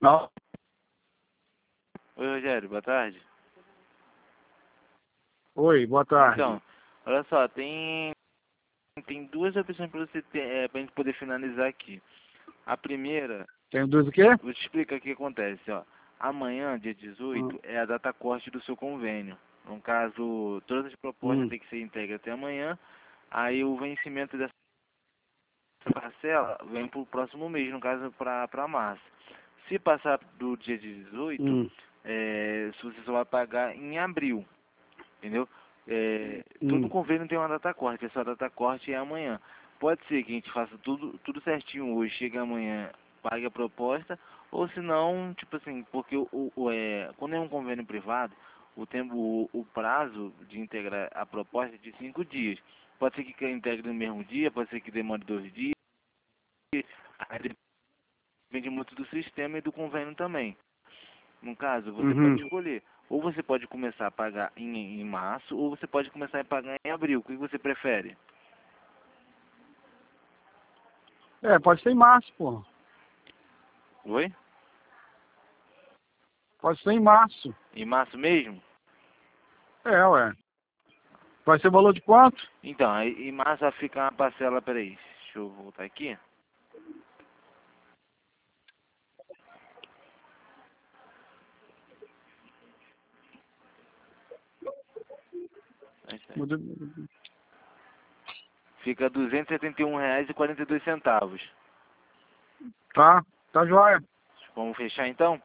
Não. Oi, Rogério, boa tarde. Oi, boa tarde. Então, olha só, tem duas opções para você ter, pra gente poder finalizar aqui. A primeira, Tem duas o quê? vou te explicar o que acontece, ó. Amanhã, dia 18, é a data corte do seu convênio. No caso, todas as propostas têm que ser entregues até amanhã. Aí o vencimento dessa parcela vem para o próximo mês, no caso para março. Se passar do dia 18, você só vai pagar em abril, entendeu? Todo convênio tem uma data corte, essa data corte é amanhã. Pode ser que a gente faça tudo certinho hoje, chega amanhã, pague a proposta, ou se não, tipo assim, porque quando é um convênio privado, o prazo de integrar a proposta é de 5 dias. Pode ser que integre no mesmo dia, pode ser que demore 2 dias, aí depende muito do sistema e do convênio também. No caso, você pode escolher. Ou você pode começar a pagar em março, ou você pode começar a pagar em abril. O que você prefere? Pode ser em março, pô. Oi? Pode ser em março. Em março mesmo? Ué. Vai ser valor de quanto? Então, aí, em março vai ficar uma parcela, peraí, deixa eu voltar aqui. Fica R$ 271,42. Tá joia. Vamos fechar então?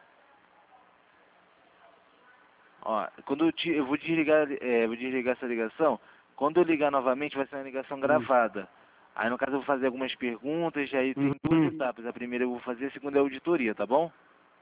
Ó, quando eu vou desligar, vou desligar essa ligação. Quando eu ligar novamente vai ser uma ligação gravada. Aí no caso eu vou fazer algumas perguntas, aí tem duas etapas. A primeira eu vou fazer, a segunda é a auditoria, tá bom?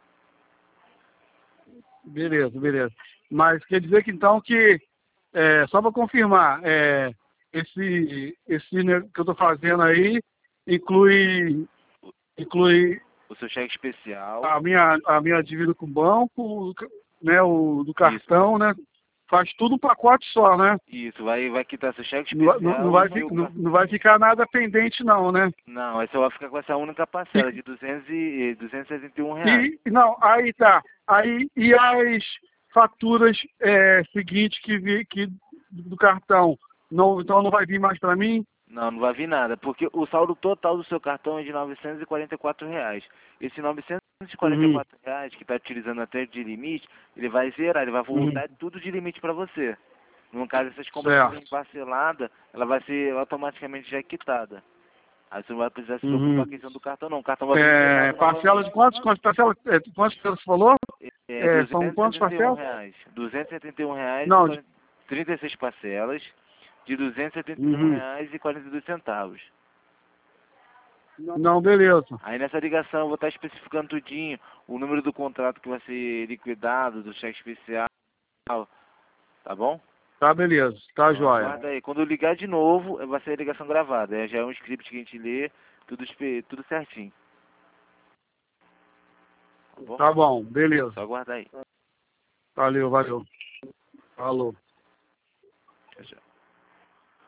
Beleza. Mas quer dizer que então que, só para confirmar, esse que eu tô fazendo aí inclui O seu cheque especial. a minha dívida com o banco, né, o do cartão, né? Faz tudo um pacote só, né? Isso, vai quitar seu cheque especial Não vai ficar nada pendente não, né? Não, aí você vai ficar com essa única parcela de R$ 261. Não, aí tá. Aí, e as faturas seguintes que do cartão? Não, então não vai vir mais para mim? Não vai vir nada, porque o saldo total do seu cartão é de R$ 944. Esse R$ 944 que está utilizando até de limite, ele vai zerar, ele vai voltar tudo de limite para você. No caso, essas compras que vêm parcelada, ela vai ser automaticamente já quitada. Aí você não vai precisar se preocupar com a questão do cartão, não. O cartão vai ser zerado parcela de quantas parcelas? Quantas você falou? São quantas parcelas? R$ 271,00 Não, 36 parcelas de R$ 271,42. não, beleza. Aí nessa ligação eu vou estar especificando tudinho, o número do contrato que vai ser liquidado, do cheque especial, tá bom? Tá, beleza. Tá, joia. Guarda aí. Quando eu ligar de novo, vai ser a ligação gravada. Já é um script que a gente lê, tudo certinho. Tá bom? Tá bom, beleza. Só aguardar aí. Valeu. Falou. Tchau, tchau.